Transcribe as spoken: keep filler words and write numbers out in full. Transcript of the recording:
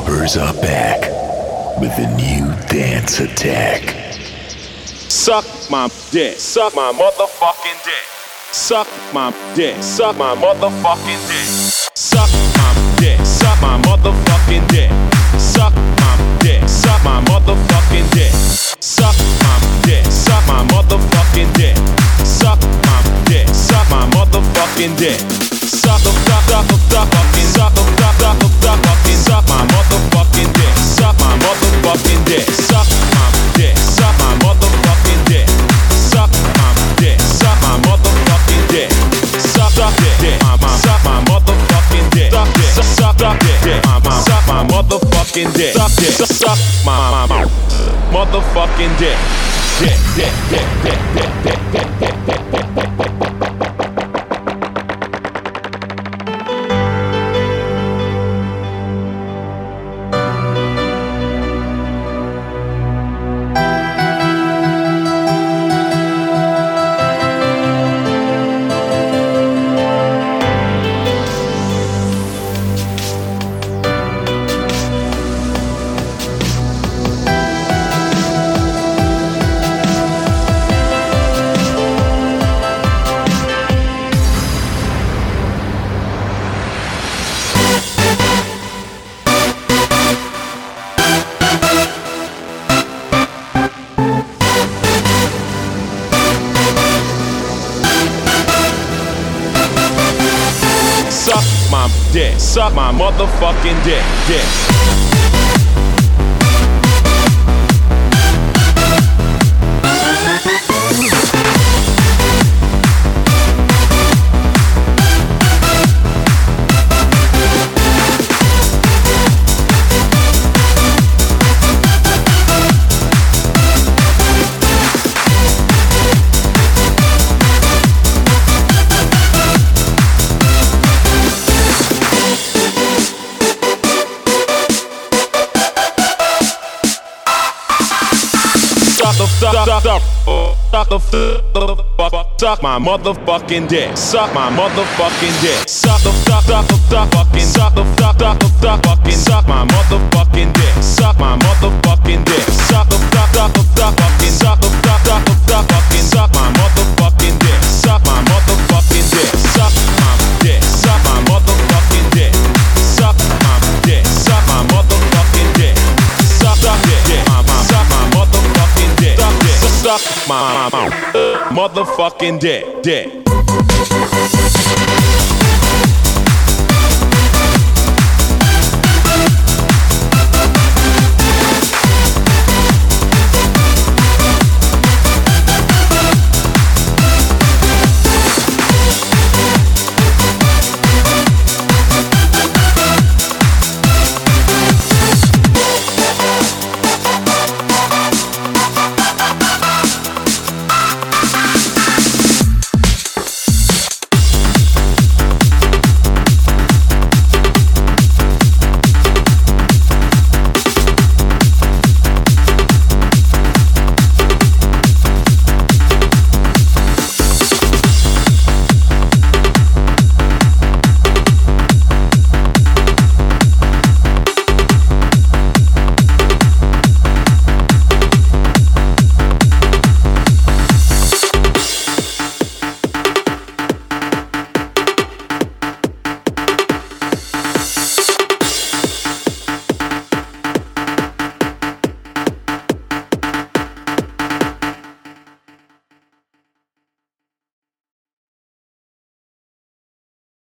Choppers are back with a new dance attack. Suck my dick, suck my motherfucking dick. Suck my dick, suck my motherfucking dick. Suck my dick, suck my motherfucking dick. Suck my dick, suck my motherfucking dick. Suck my dick, suck my motherfucking dick. Suck my dick, suck my motherfucking dick. Suck the suck suck the suck fucking suck the suck suck the suck fucking suck my motherfucking dick. Suck my motherfucking dick. Suck my dick, suck my motherfucking dick. Suck my dick, suck my motherfucking dick. Suck suck dick, my my suck my motherfucking dick. Suck dick, suck suck dick, my my suck my motherfucking dick. Suck dick, suck my my motherfucking dick. Dick dick dick dick dick dick dick dick dick dick. Suck my dick, suck my motherfucking dick, dick. Suck, suck, suck, suck the fuck, suck my motherfucking dick. Suck my motherfucking dick. Suck the suck, suck the suck, fucking suck the suck, suck the suck, fucking suck my motherfucking dick. Suck my motherfucking dick. Suck the suck, suck the suck, fucking suck the suck, suck the suck, fucking suck my motherfucking dick. Suck my motherfucking dick. Suck my dick. Suck my motherfucking dick. Suck my dick. Suck my motherfucking dick. Suck suck dick. My my suck my motherfucking dick. Suck dick. Suck my, my, my motherfucking dick. Dick.